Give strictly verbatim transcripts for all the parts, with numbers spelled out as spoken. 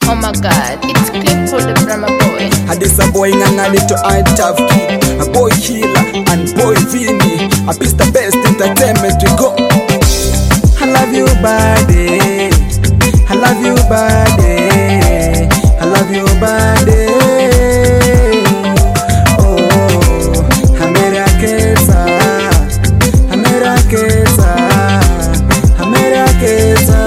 Oh my god, it's clip for the drama boy. Hadisa boy nganga little I tough kid, a boy killer and boy Vinny. A piece the best entertainment we go. I love you body, I love you body, I love you body. Oh, Hamera Kesa, Hamera Kesa, Hamera Kesa.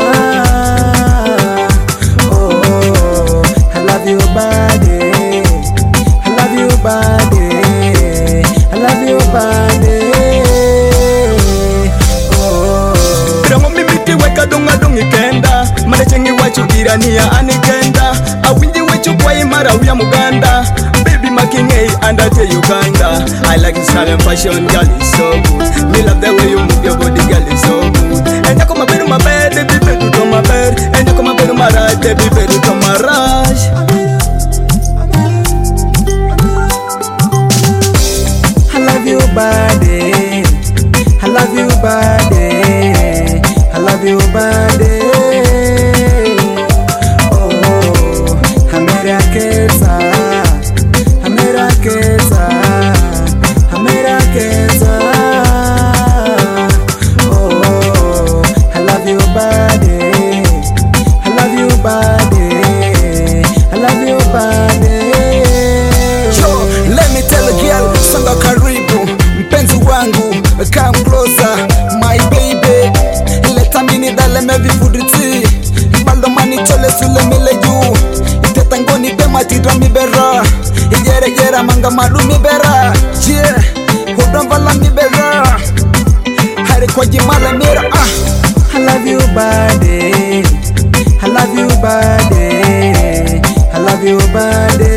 Oh, I love you body, I love you body, I love you body. Dunga dungi kenda Marechengi wachu irania anigenda Awindi wachu kwa imara uya muganda Baby makingei andate Uganda I like your style and fashion, girl, it's so good. Me love the way you move your body, girl, it's so good. And you come up in my bed, baby, baby, to my bed. And you come up in my ride, baby, baby, to my rush. I love you body, I love you body, I love you body. Oh, Hamera Kesa, Hamera Kesa, Hamera Kesa. Oh, I love you body, I love you body, I love you body. Yo, let me tell a girl, songa karibu, mpenzi wangu, come closer, my baby. Dale me vifuriti Baldo mani chole sule mile yu Ite tangoni pe matidwa mi bera Ijere jera manga malu mi bera Yeah, hudon vala mi bera Hari kwa jimala mira ah. I love you body, I love you body, I love you body.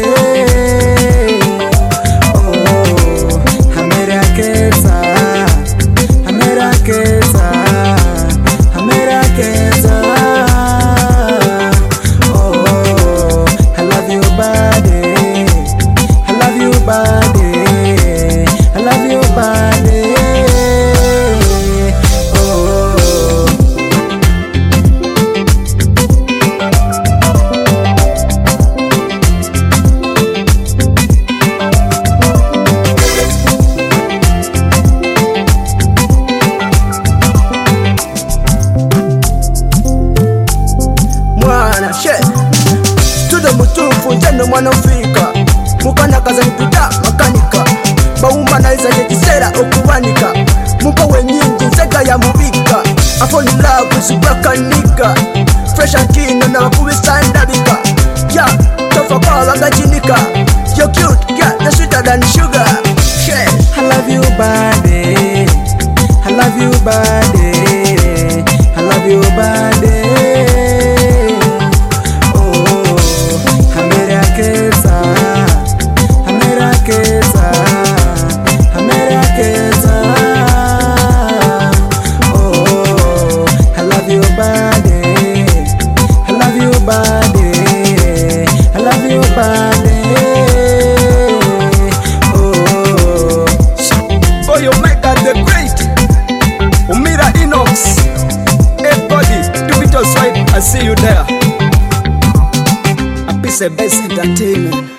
Oh, Hamera Kesa, Hamera Kesa, Hamera Kesa. Oh, I love you body, I love you body, I love you body. Oh, mwana shit Tudo mutufu njeno mwana ufika Mukana kaza nipita makanika Bauma na iza jekisera okuwanika Muka wenyingi nzega ya mubika I fall in love with subakanika Fresh and clean na wakuwisa ndabika Yeah, tofa kwa wagajinika You're cute, yeah, you're sweeter than sugar. Shit, I love you body, I love you body, I love you body. I see you there. A piece of best entertainment.